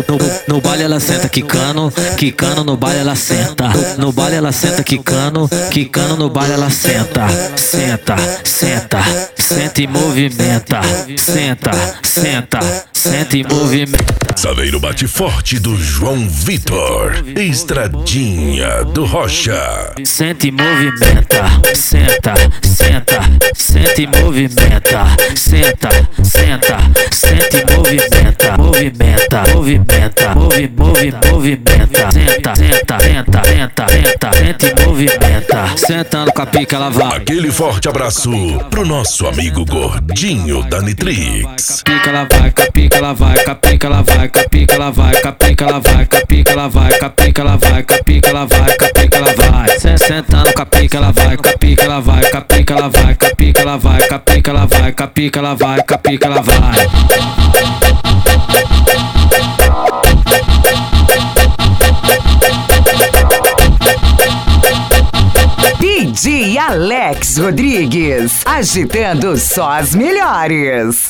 No baile ela senta quicando, quicando no baile ela senta. No baile ela senta quicando, quicando no baile ela senta. Senta, senta, senta e movimenta. Senta, senta, senta e movimenta. Saveiro bate forte do João Vitor, Estradinha do Rocha. Senta e movimenta, senta, senta, senta e movimenta. Senta, senta, senta e movimenta. Movimenta, movimenta, movimenta. Senta, senta, senta, senta, senta, senta e movimenta. Sentando com a pica ela vai. Aquele forte abraço pro nosso amigo gordinho da Nitrix. Capica ela vai, capica ela vai, capica ela vai, capica ela vai, capica ela vai, capica ela vai, capica ela vai, capica ela vai, capica ela vai. Sentando capica ela vai, capica ela vai, capica ela vai, capica ela vai, capica ela vai, capica ela vai, capica ela vai. DJ Alex Rodrigues, agitando só as melhores.